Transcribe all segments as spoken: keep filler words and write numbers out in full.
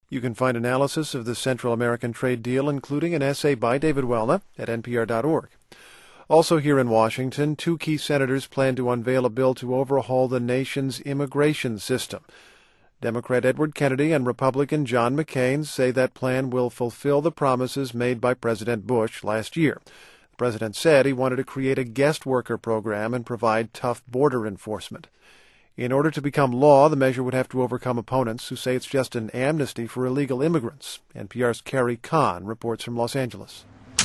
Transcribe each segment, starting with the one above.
You can find analysis of the Central American trade deal, including an essay by David Welna, at N P R dot org. Also here in Washington, two key senators plan to unveil a bill to overhaul the nation's immigration system. Democrat Edward Kennedy and Republican John McCain say that plan will fulfill the promises made by President Bush last year. The president said he wanted to create a guest worker program and provide tough border enforcement. In order to become law, the measure would have to overcome opponents who say it's just an amnesty for illegal immigrants. N P R's Carrie Kahn reports from Los Angeles.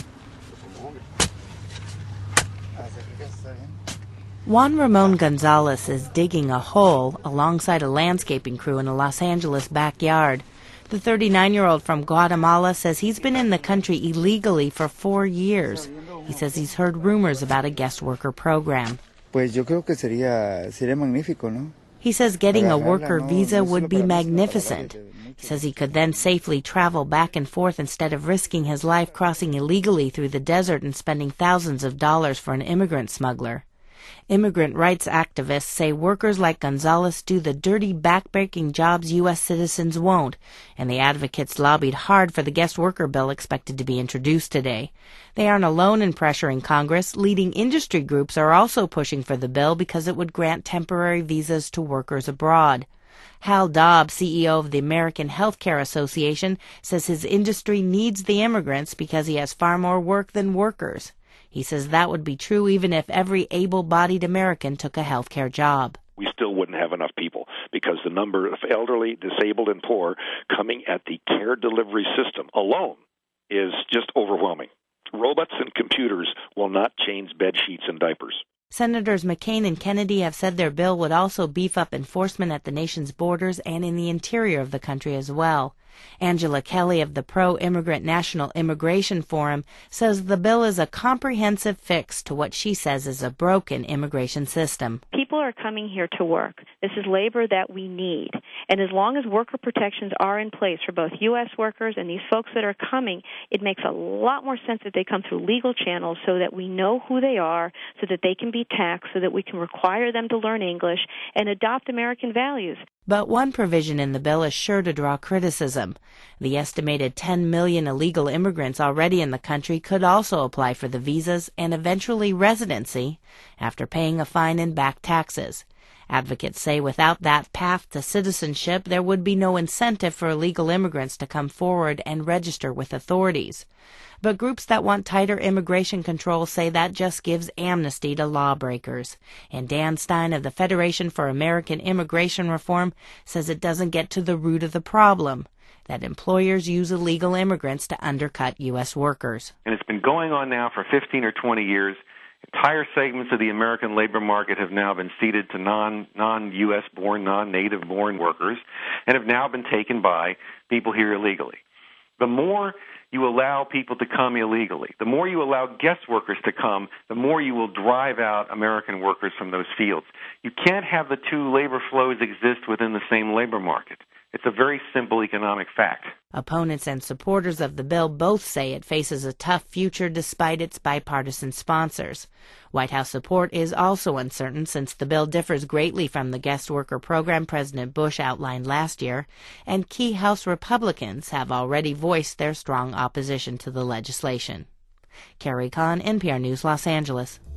Juan Ramon Gonzalez is digging a hole alongside a landscaping crew in a Los Angeles backyard. The thirty-nine-year-old from Guatemala says he's been in the country illegally for four years. He says he's heard rumors about a guest worker program. Pues yo creo que sería, sería magnífico, ¿no? He says getting a worker visa would be magnificent. He says he could then safely travel back and forth instead of risking his life crossing illegally through the desert and spending thousands of dollars for an immigrant smuggler. Immigrant rights activists say workers like Gonzalez do the dirty, backbreaking jobs U S citizens won't, and the advocates lobbied hard for the guest worker bill expected to be introduced today. They aren't alone in pressuring Congress. Leading industry groups are also pushing for the bill because it would grant temporary visas to workers abroad. Hal Dobbs, C E O of the American Healthcare Association, says his industry needs the immigrants because he has far more work than workers. He says that would be true even if every able-bodied American took a health care job. We still wouldn't have enough people because the number of elderly, disabled, and poor coming at the care delivery system alone is just overwhelming. Robots and computers will not change bed sheets and diapers. Senators McCain and Kennedy have said their bill would also beef up enforcement at the nation's borders and in the interior of the country as well. Angela Kelly of the Pro-Immigrant National Immigration Forum says the bill is a comprehensive fix to what she says is a broken immigration system. People are coming here to work. This is labor that we need. And as long as worker protections are in place for both U S workers and these folks that are coming, it makes a lot more sense that they come through legal channels so that we know who they are, so that they can be taxed, so that we can require them to learn English and adopt American values. But one provision in the bill is sure to draw criticism. The estimated ten million illegal immigrants already in the country could also apply for the visas and eventually residency after paying a fine and back taxes. Advocates say without that path to citizenship, there would be no incentive for illegal immigrants to come forward and register with authorities. But groups that want tighter immigration control say that just gives amnesty to lawbreakers. And Dan Stein of the Federation for American Immigration Reform says it doesn't get to the root of the problem, that employers use illegal immigrants to undercut U S workers. And it's been going on now for fifteen or twenty years. Entire segments of the American labor market have now been ceded to non, non-U S born, non-native born workers and have now been taken by people here illegally. The more you allow people to come illegally, the more you allow guest workers to come, the more you will drive out American workers from those fields. You can't have the two labor flows exist within the same labor market. It's a very simple economic fact. Opponents and supporters of the bill both say it faces a tough future despite its bipartisan sponsors. White House support is also uncertain since the bill differs greatly from the guest worker program President Bush outlined last year, and key House Republicans have already voiced their strong opposition to the legislation. Carrie Kahn, N P R News, Los Angeles.